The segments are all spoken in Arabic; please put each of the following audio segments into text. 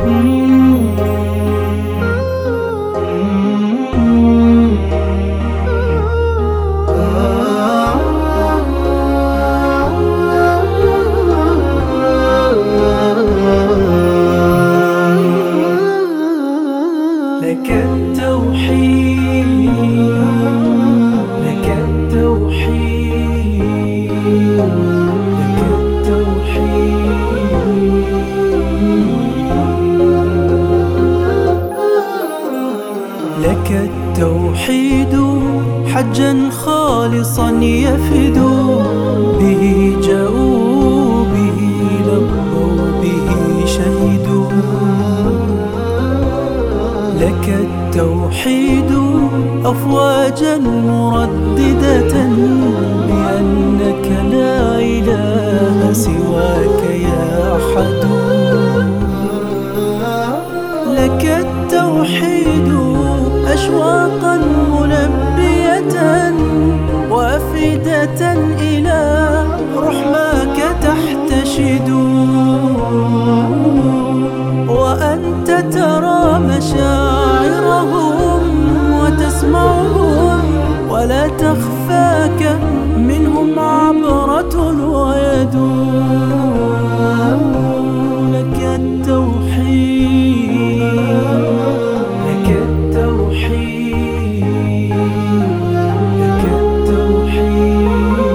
لك التوحيد، لك التوحيد، لك التوحيد. لك التوحيد حجا خالصا يفدو، به جاءوا به لبوا به شهدوا. لك التوحيد أفواجا مرددة بأنك لا إله سواك يا أحد. لك التوحيد أشواقا ملبية وأفئدة إلى رحماك تحتشد، وأنت ترى مشاعرهم وتسمعهم ولا تخفاك منهم عبرة ويد. لك التوحيد، لك التوحيد، لك التوحيد.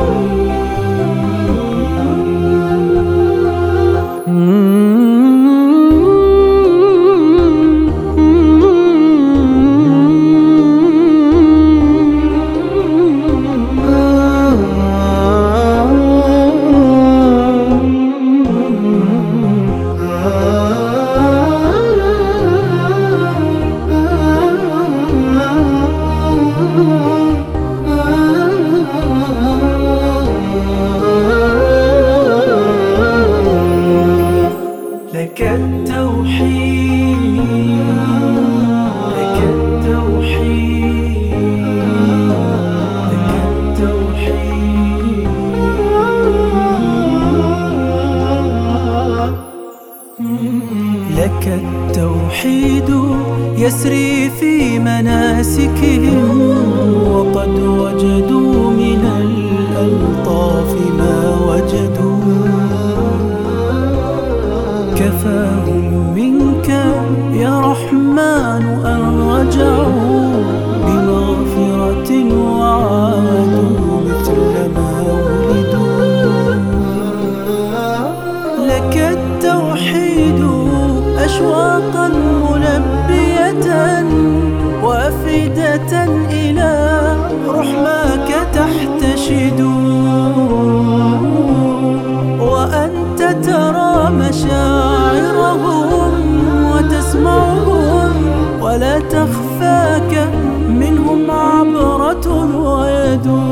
لك التوحيد، لك التوحيد، لك التوحيد. لك التوحيد يسري في مناسكهم، وقد وجدوا من الألطاف ما وجدوا. كفاهم منك يا رحمن أن رجعوا بمغفرة وعادوا مثل ما ولدوا. لك التوحيد أشواقا ملبية وأفئدة إلى رحماك تحتشد، وأنت ترى مشاعرهم وتسمعهم ولا تخفاك منهم عبرة ويد.